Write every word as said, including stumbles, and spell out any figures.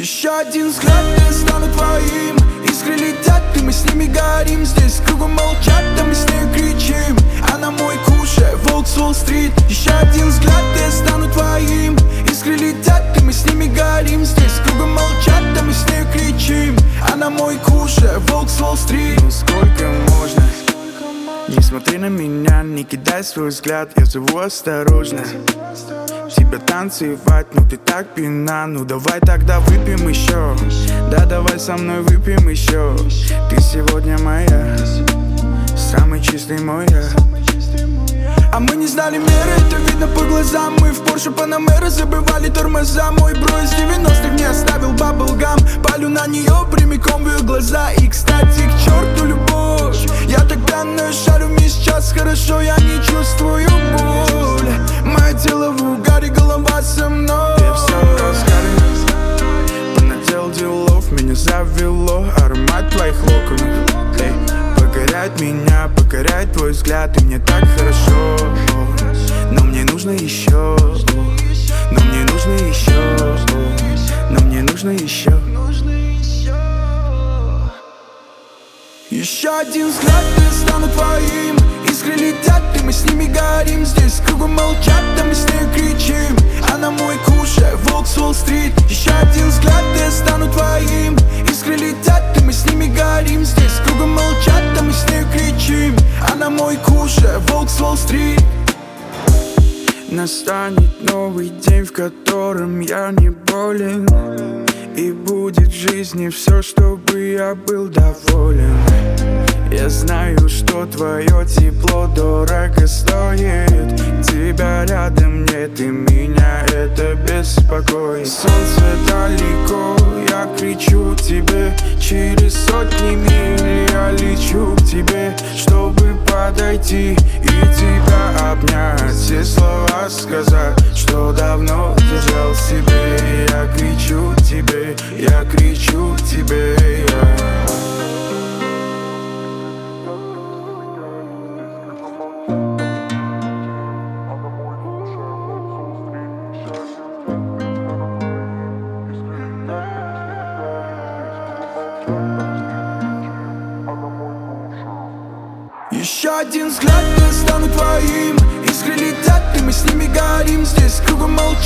Еще один взгляд, я стану твоим. Искры летят, и мы с ними горим. Здесь кругом молчат, да мы с ней кричим. Она мой куша, волк с Уолл-стрит. Еще один взгляд, я стану твоим. Искры летят, и мы с ними горим. Здесь кругом молчат, да мы с ней кричим. Она мой куша, волк с Уолл-стрит. Ну сколько можно? Не смотри на меня, не кидай свой взгляд. Я зову осторожно тебя танцевать, но ты так пьяна. Ну давай тогда выпьем еще. Да давай со мной выпьем еще. Ты сегодня моя, самый чистый мой я. А мы не знали меры, это видно по глазам. Мы в Порше Панамера забывали тормоза. Мой бро из девяностых не оставил баблгам. Палю на нее прямиком в ее глаза. И, кстати, к черту любовь. Я так пьяную шарю, мне сейчас хорошо. Я не чувствую боль. Мое тело в угаре, голова со мной. Я все в разгаре, понадел делов, меня завело аромат твоих локонов. Эй, покорять меня, покорять твой взгляд. И мне так хорошо, но мне нужно еще. Но мне нужно еще. Но мне нужно еще. Еще один взгляд, я стану твоим. Искры летят, и мы с ними горим. Здесь кругом молчат, да мы с ней кричим. Она мой куша, волк с Уолл-стрит. Еще один взгляд, я стану твоим. Искры летят, и мы с ними горим. Здесь кругом молчат, да мы с ней кричим. Она мой куша, волк с Уолл-стрит. Настанет новый день, в котором я не болен. И будет в жизни все, чтобы я был доволен. Я знаю, что твое тепло дорого стоит. Тебя рядом нет, и меня это беспокоит. Солнце далеко, я кричу тебе. Через сотни миль я лечу к тебе, чтобы подойти и тебя обнять. Все слова сказать, что давно держал в себе. Я кричу тебе, я кричу тебе, я. Еще один взгляд, я стану твоим. Искры летят, и мы с ними горим. Здесь кругом молчат,